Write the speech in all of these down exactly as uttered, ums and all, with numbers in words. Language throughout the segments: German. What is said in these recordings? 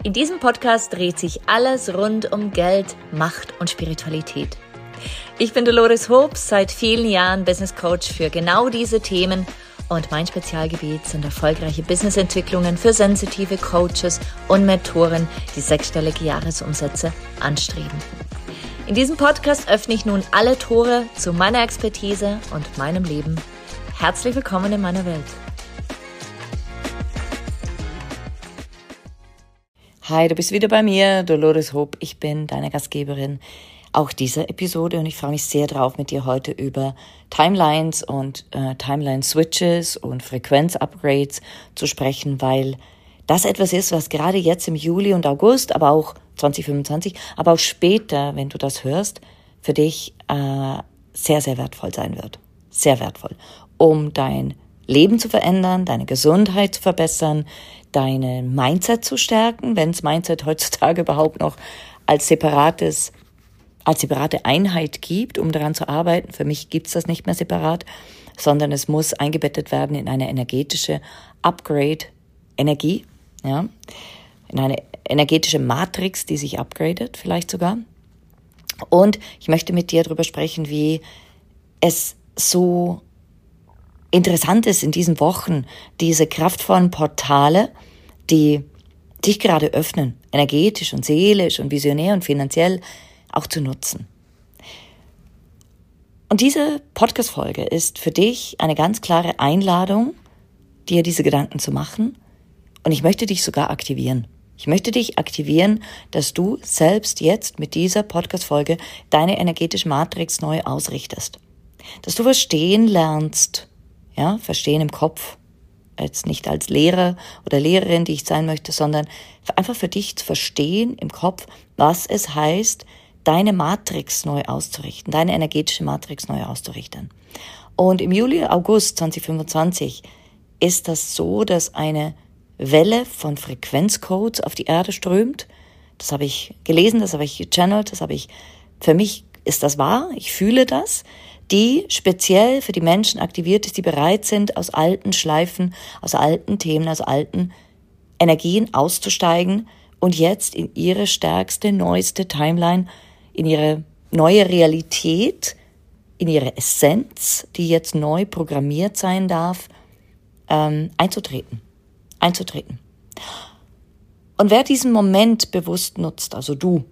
In diesem Podcast dreht sich alles rund um Geld, Macht und Spiritualität. Ich bin Dolores Hobbs, seit vielen Jahren Business Coach für genau diese Themen und mein Spezialgebiet sind erfolgreiche Businessentwicklungen für sensitive Coaches und Mentoren, die sechsstellige Jahresumsätze anstreben. In diesem Podcast öffne ich nun alle Tore zu meiner Expertise und meinem Leben. Herzlich willkommen in meiner Welt. Hi, du bist wieder bei mir, Dolores Hobbs. Ich bin deine Gastgeberin auch dieser Episode und ich freue mich sehr drauf, mit dir heute über Timelines und äh, Timeline-Switches und Frequenz-Upgrades zu sprechen, weil das etwas ist, was gerade jetzt im Juli und August, aber auch zwanzig fünfundzwanzig, aber auch später, wenn du das hörst, für dich äh, sehr, sehr wertvoll sein wird. Sehr wertvoll, um dein Leben zu verändern, deine Gesundheit zu verbessern, deine Mindset zu stärken, wenn es Mindset heutzutage überhaupt noch als separates, als separate Einheit gibt, um daran zu arbeiten. Für mich gibt's das nicht mehr separat, sondern es muss eingebettet werden in eine energetische Upgrade-Energie, ja, in eine energetische Matrix, die sich upgradet, vielleicht sogar. Und ich möchte mit dir darüber sprechen, wie es so interessant ist in diesen Wochen, diese kraftvollen Portale, die sich gerade öffnen, energetisch und seelisch und visionär und finanziell auch zu nutzen. Und diese Podcast-Folge ist für dich eine ganz klare Einladung, dir diese Gedanken zu machen. Und ich möchte dich sogar aktivieren. Ich möchte dich aktivieren, dass du selbst jetzt mit dieser Podcast-Folge deine energetische Matrix neu ausrichtest. Dass du verstehen lernst, ja, verstehen im Kopf, jetzt nicht als Lehrer oder Lehrerin, die ich sein möchte, sondern einfach für dich zu verstehen im Kopf, was es heißt, deine Matrix neu auszurichten, deine energetische Matrix neu auszurichten. Und im Juli, August zwanzig fünfundzwanzig ist das so, dass eine Welle von Frequenzcodes auf die Erde strömt. Das habe ich gelesen, das habe ich gechannelt, das habe ich, für mich ist das wahr, ich fühle das, die speziell für die Menschen aktiviert ist, die bereit sind, aus alten Schleifen, aus alten Themen, aus alten Energien auszusteigen und jetzt in ihre stärkste, neueste Timeline, in ihre neue Realität, in ihre Essenz, die jetzt neu programmiert sein darf, ähm, einzutreten. Einzutreten. Und wer diesen Moment bewusst nutzt, also du,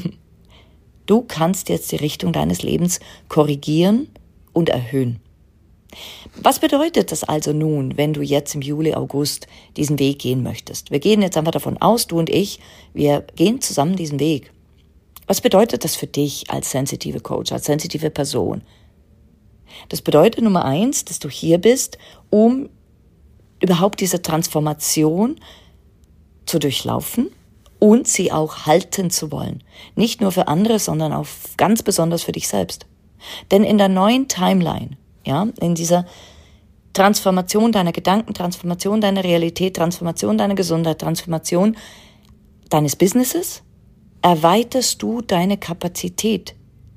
du kannst jetzt die Richtung deines Lebens korrigieren und erhöhen. Was bedeutet das also nun, wenn du jetzt im Juli, August diesen Weg gehen möchtest? Wir gehen jetzt einfach davon aus, du und ich, wir gehen zusammen diesen Weg. Was bedeutet das für dich als sensitive Coach, als sensitive Person? Das bedeutet Nummer eins, dass du hier bist, um überhaupt diese Transformation zu durchlaufen und sie auch halten zu wollen. Nicht nur für andere, sondern auch ganz besonders für dich selbst. Denn in der neuen Timeline, ja, in dieser Transformation deiner Gedanken, Transformation deiner Realität, Transformation deiner Gesundheit, Transformation deines Businesses, erweiterst du deine Kapazität.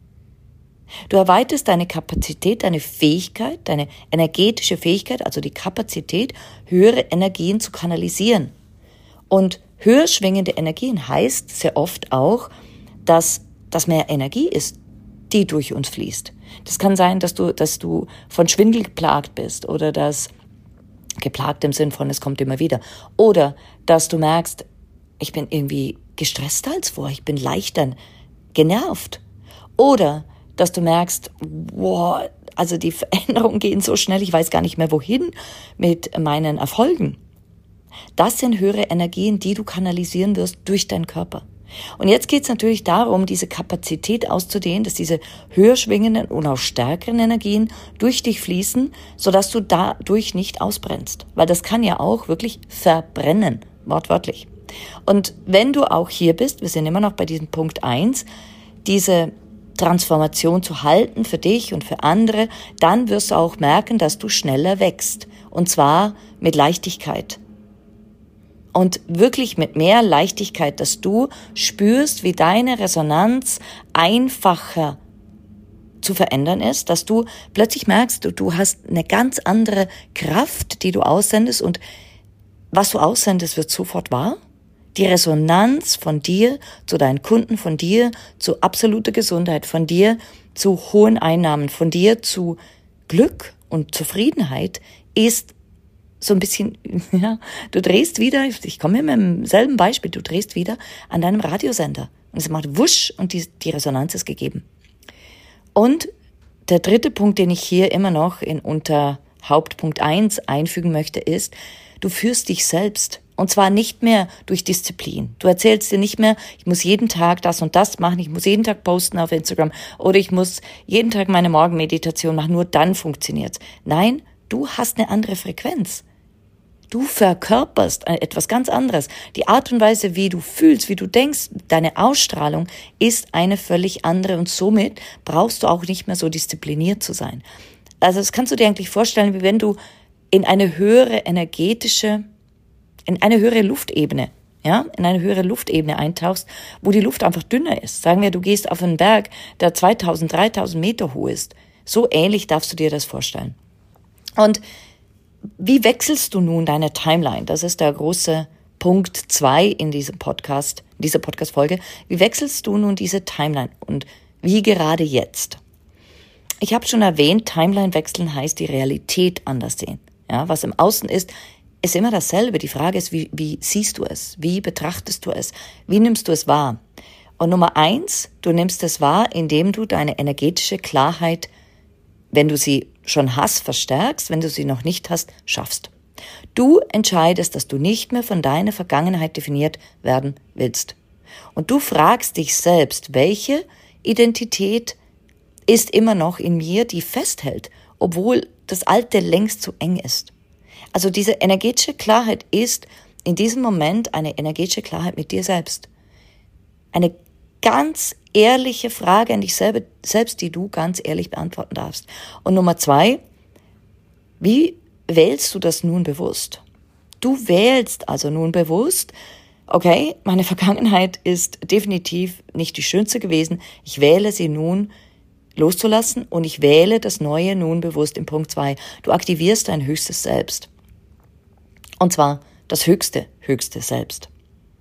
Du erweiterst deine Kapazität, deine Fähigkeit, deine energetische Fähigkeit, also die Kapazität, höhere Energien zu kanalisieren. Und höher schwingende Energien heißt sehr oft auch, dass das mehr Energie ist, die durch uns fließt. Das kann sein, dass du, dass du von Schwindel geplagt bist oder dass, geplagt im Sinn von, es kommt immer wieder, oder dass du merkst, ich bin irgendwie gestresster als vorher, ich bin leichter genervt. Oder dass du merkst, wow, also die Veränderungen gehen so schnell, ich weiß gar nicht mehr wohin mit meinen Erfolgen. Das sind höhere Energien, die du kanalisieren wirst durch deinen Körper. Und jetzt geht es natürlich darum, diese Kapazität auszudehnen, dass diese höher schwingenden und auch stärkeren Energien durch dich fließen, sodass du dadurch nicht ausbrennst. Weil das kann ja auch wirklich verbrennen, wortwörtlich. Und wenn du auch hier bist, wir sind immer noch bei diesem Punkt eins, diese Transformation zu halten für dich und für andere, dann wirst du auch merken, dass du schneller wächst. Und zwar mit Leichtigkeit. Und wirklich mit mehr Leichtigkeit, dass du spürst, wie deine Resonanz einfacher zu verändern ist, dass du plötzlich merkst, du, du hast eine ganz andere Kraft, die du aussendest und was du aussendest, wird sofort wahr. Die Resonanz von dir zu deinen Kunden, von dir zu absoluter Gesundheit, von dir zu hohen Einnahmen, von dir zu Glück und Zufriedenheit ist so ein bisschen, ja, du drehst wieder, ich komme immer im selben Beispiel, du drehst wieder an deinem Radiosender und es macht wusch und die, die Resonanz ist gegeben. Und der dritte Punkt, den ich hier immer noch in unter Hauptpunkt eins einfügen möchte, ist, du führst dich selbst. Und zwar nicht mehr durch Disziplin. Du erzählst dir nicht mehr, ich muss jeden Tag das und das machen, ich muss jeden Tag posten auf Instagram oder ich muss jeden Tag meine Morgenmeditation machen, nur dann funktioniert's. Nein, du hast eine andere Frequenz. Du verkörperst etwas ganz anderes. Die Art und Weise, wie du fühlst, wie du denkst, deine Ausstrahlung ist eine völlig andere und somit brauchst du auch nicht mehr so diszipliniert zu sein. Also das kannst du dir eigentlich vorstellen, wie wenn du in eine höhere energetische, in eine höhere Luftebene, ja, in eine höhere Luftebene eintauchst, wo die Luft einfach dünner ist. Sagen wir, du gehst auf einen Berg, der zweitausend, dreitausend Meter hoch ist. So ähnlich darfst du dir das vorstellen. Und wie wechselst du nun deine Timeline? Das ist der große Punkt zwei in diesem Podcast, dieser Podcast-Folge. Wie wechselst du nun diese Timeline und wie gerade jetzt? Ich habe schon erwähnt, Timeline wechseln heißt die Realität anders sehen. Ja, was im Außen ist, ist immer dasselbe. Die Frage ist, wie, wie siehst du es? Wie betrachtest du es? Wie nimmst du es wahr? Und Nummer eins, du nimmst es wahr, indem du deine energetische Klarheit, wenn du sie schon hast, verstärkst, wenn du sie noch nicht hast, schaffst. Du entscheidest, dass du nicht mehr von deiner Vergangenheit definiert werden willst. Und du fragst dich selbst, welche Identität ist immer noch in mir, die festhält, obwohl das Alte längst zu eng ist. Also diese energetische Klarheit ist in diesem Moment eine energetische Klarheit mit dir selbst. Eine ganz ehrliche Frage an dich selber, selbst, die du ganz ehrlich beantworten darfst. Und Nummer zwei, wie wählst du das nun bewusst? Du wählst also nun bewusst, okay, meine Vergangenheit ist definitiv nicht die schönste gewesen. Ich wähle sie nun loszulassen und ich wähle das Neue nun bewusst im Punkt zwei. Du aktivierst dein höchstes Selbst. Und zwar das höchste, höchste Selbst.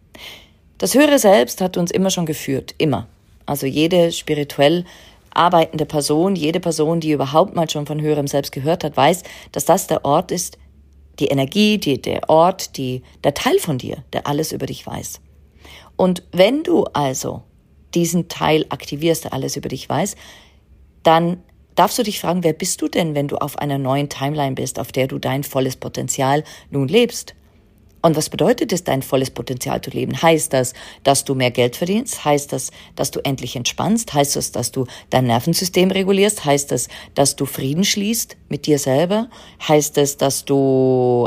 Das höhere Selbst hat uns immer schon geführt, immer. Also jede spirituell arbeitende Person, jede Person, die überhaupt mal schon von höherem Selbst gehört hat, weiß, dass das der Ort ist, die Energie, die, der Ort, die, der Teil von dir, der alles über dich weiß. Und wenn du also diesen Teil aktivierst, der alles über dich weiß, dann darfst du dich fragen, wer bist du denn, wenn du auf einer neuen Timeline bist, auf der du dein volles Potenzial nun lebst? Und was bedeutet es, dein volles Potenzial zu leben? Heißt das, dass du mehr Geld verdienst? Heißt das, dass du endlich entspannst? Heißt das, dass du dein Nervensystem regulierst? Heißt das, dass du Frieden schließt mit dir selber? Heißt das, dass du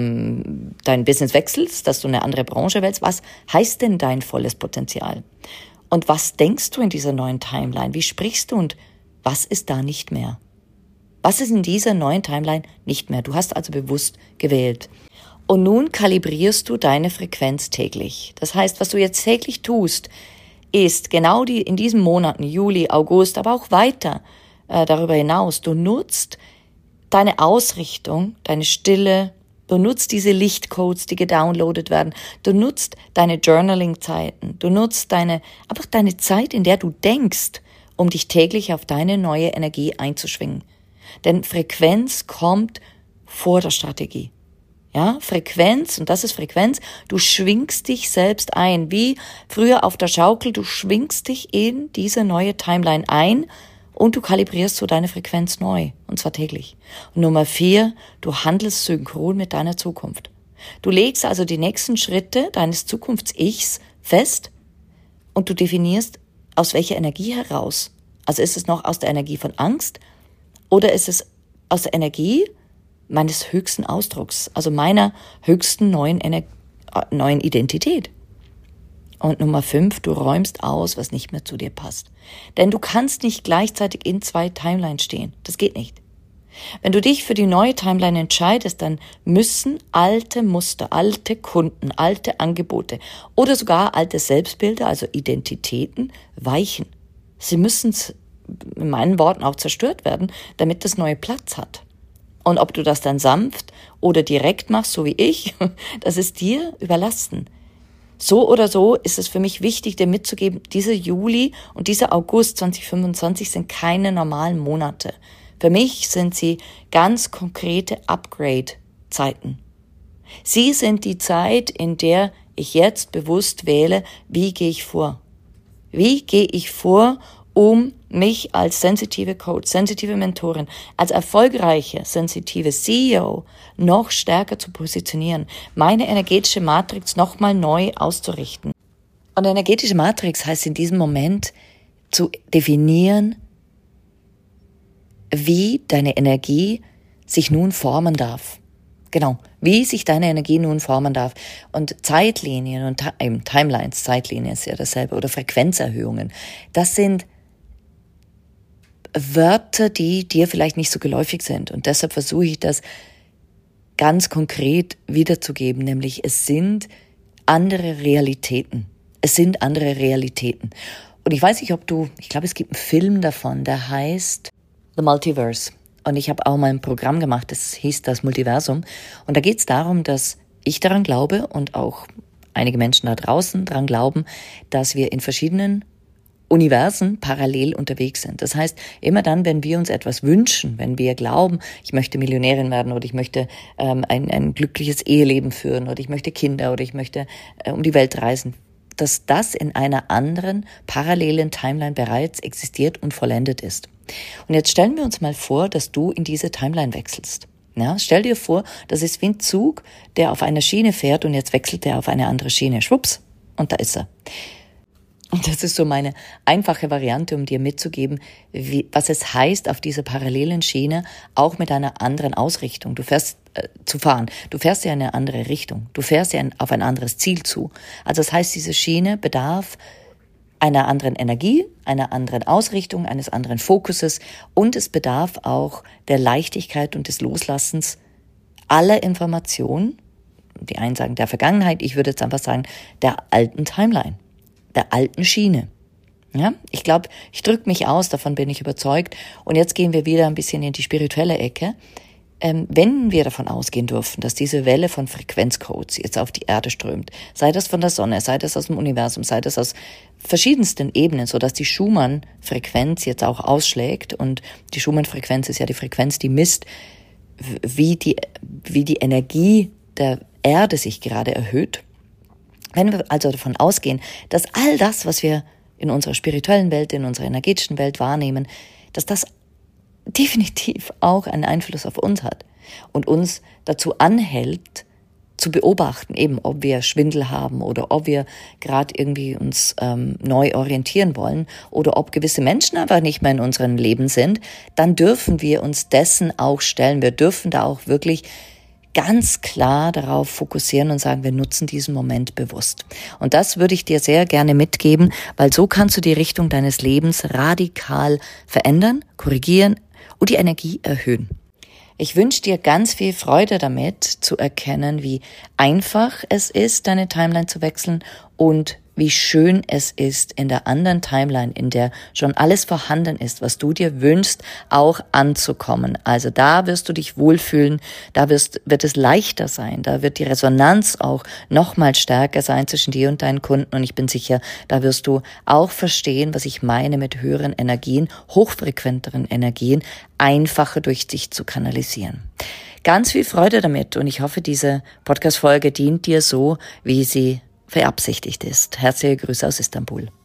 ähm, dein Business wechselst, dass du eine andere Branche wählst? Was heißt denn dein volles Potenzial? Und was denkst du in dieser neuen Timeline? Wie sprichst du und was ist da nicht mehr? Was ist in dieser neuen Timeline nicht mehr? Du hast also bewusst gewählt. Und nun kalibrierst du deine Frequenz täglich. Das heißt, was du jetzt täglich tust, ist genau die in diesen Monaten, Juli, August, aber auch weiter äh, darüber hinaus, du nutzt deine Ausrichtung, deine Stille, du nutzt diese Lichtcodes, die gedownloadet werden, du nutzt deine Journaling-Zeiten, du nutzt deine einfach deine Zeit, in der du denkst, um dich täglich auf deine neue Energie einzuschwingen. Denn Frequenz kommt vor der Strategie. Ja, Frequenz, und das ist Frequenz, du schwingst dich selbst ein, wie früher auf der Schaukel, du schwingst dich in diese neue Timeline ein und du kalibrierst so deine Frequenz neu, und zwar täglich. Und Nummer vier, du handelst synchron mit deiner Zukunft. Du legst also die nächsten Schritte deines Zukunfts-Ichs fest und du definierst, aus welcher Energie heraus. Also ist es noch aus der Energie von Angst oder ist es aus der Energie meines höchsten Ausdrucks, also meiner höchsten neuen, Ener- neuen Identität. Und Nummer fünf, du räumst aus, was nicht mehr zu dir passt. Denn du kannst nicht gleichzeitig in zwei Timelines stehen. Das geht nicht. Wenn du dich für die neue Timeline entscheidest, dann müssen alte Muster, alte Kunden, alte Angebote oder sogar alte Selbstbilder, also Identitäten, weichen. Sie müssen in meinen Worten auch zerstört werden, damit das neue Platz hat. Und ob du das dann sanft oder direkt machst, so wie ich, das ist dir überlassen. So oder so ist es für mich wichtig, dir mitzugeben, dieser Juli und dieser August zwanzig fünfundzwanzig sind keine normalen Monate. Für mich sind sie ganz konkrete Upgrade-Zeiten. Sie sind die Zeit, in der ich jetzt bewusst wähle, wie gehe ich vor? Wie gehe ich vor, um mich als sensitive Coach, sensitive Mentorin, als erfolgreiche, sensitive C E O noch stärker zu positionieren, meine energetische Matrix nochmal neu auszurichten. Und energetische Matrix heißt in diesem Moment zu definieren, wie deine Energie sich nun formen darf. Genau, wie sich deine Energie nun formen darf. Und Zeitlinien und Time, Timelines, Zeitlinien ist ja dasselbe, oder Frequenzerhöhungen, das sind Wörter, die dir vielleicht nicht so geläufig sind. Und deshalb versuche ich das ganz konkret wiederzugeben, nämlich es sind andere Realitäten. Es sind andere Realitäten. Und ich weiß nicht, ob du, ich glaube, es gibt einen Film davon, der heißt The Multiverse. Und ich habe auch mal ein Programm gemacht, das hieß das Multiversum. Und da geht es darum, dass ich daran glaube und auch einige Menschen da draußen daran glauben, dass wir in verschiedenen Universen parallel unterwegs sind. Das heißt, immer dann, wenn wir uns etwas wünschen, wenn wir glauben, ich möchte Millionärin werden oder ich möchte ähm, ein, ein glückliches Eheleben führen oder ich möchte Kinder oder ich möchte äh, um die Welt reisen, dass das in einer anderen parallelen Timeline bereits existiert und vollendet ist. Und jetzt stellen wir uns mal vor, dass du in diese Timeline wechselst. Ja, stell dir vor, das ist wie ein Zug, der auf einer Schiene fährt und jetzt wechselt er auf eine andere Schiene. Schwupps, und da ist er. Und das ist so meine einfache Variante, um dir mitzugeben, wie, was es heißt, auf dieser parallelen Schiene auch mit einer anderen Ausrichtung du fährst, äh, zu fahren. Du fährst ja in eine andere Richtung. Du fährst ja auf ein anderes Ziel zu. Also das heißt, diese Schiene bedarf einer anderen Energie, einer anderen Ausrichtung, eines anderen Fokuses und es bedarf auch der Leichtigkeit und des Loslassens aller Informationen. Die einen sagen der Vergangenheit, ich würde jetzt einfach sagen der alten Timeline, der alten Schiene. Ja, ich glaube, ich drücke mich aus, davon bin ich überzeugt. Und jetzt gehen wir wieder ein bisschen in die spirituelle Ecke. Ähm, wenn wir davon ausgehen dürfen, dass diese Welle von Frequenzcodes jetzt auf die Erde strömt, sei das von der Sonne, sei das aus dem Universum, sei das aus verschiedensten Ebenen, sodass die Schumann-Frequenz jetzt auch ausschlägt, und die Schumann-Frequenz ist ja die Frequenz, die misst, wie die, wie die Energie der Erde sich gerade erhöht. Wenn wir also davon ausgehen, dass all das, was wir in unserer spirituellen Welt, in unserer energetischen Welt wahrnehmen, dass das definitiv auch einen Einfluss auf uns hat und uns dazu anhält, zu beobachten, eben ob wir Schwindel haben oder ob wir gerade irgendwie uns ähm, neu orientieren wollen oder ob gewisse Menschen einfach nicht mehr in unserem Leben sind, dann dürfen wir uns dessen auch stellen. Wir dürfen da auch wirklich ganz klar darauf fokussieren und sagen, wir nutzen diesen Moment bewusst. Und das würde ich dir sehr gerne mitgeben, weil so kannst du die Richtung deines Lebens radikal verändern, korrigieren und die Energie erhöhen. Ich wünsche dir ganz viel Freude damit, zu erkennen, wie einfach es ist, deine Timeline zu wechseln und wie schön es ist, in der anderen Timeline, in der schon alles vorhanden ist, was du dir wünschst, auch anzukommen. Also da wirst du dich wohlfühlen, da wirst, wird es leichter sein, da wird die Resonanz auch noch mal stärker sein zwischen dir und deinen Kunden, und ich bin sicher, da wirst du auch verstehen, was ich meine mit höheren Energien, hochfrequenteren Energien, einfacher durch dich zu kanalisieren. Ganz viel Freude damit, und ich hoffe, diese Podcast-Folge dient dir so, wie sie verabsichtigt ist. Herzliche Grüße aus Istanbul.